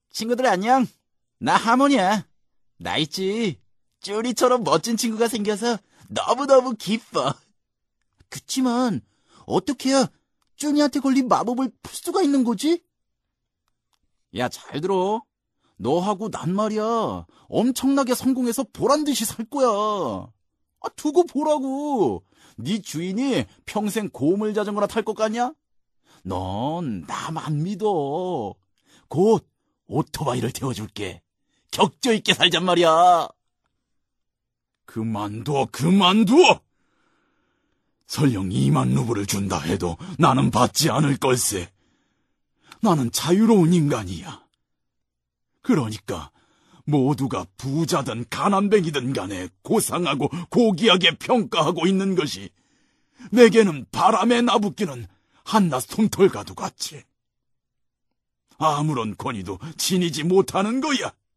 친구들 안녕. 나 하모니야. 나 있지. 쭈리처럼 멋진 친구가 생겨서 너무너무 기뻐. 그치만 어떻게 해야 쭈니한테 걸린 마법을 풀 수가 있는 거지? 야, 잘 들어. 너하고 난 말이야. 엄청나게 성공해서 보란듯이 살 거야. 두고 보라고. 네 주인이 평생 고물 자전거나 탈 것 같냐? 넌 나만 믿어. 곧 오토바이를 태워줄게. 격조 있게 살잔 말이야. 그만둬. 설령 2만 루블을 준다 해도 나는 받지 않을 걸세. 나는 자유로운 인간이야. 그러니까 모두가 부자든 가난뱅이든 간에 고상하고 고귀하게 평가하고 있는 것이 내게는 바람에 나붓기는 한낱 솜털과도 같이. 아무런 권위도 지니지 못하는 거야.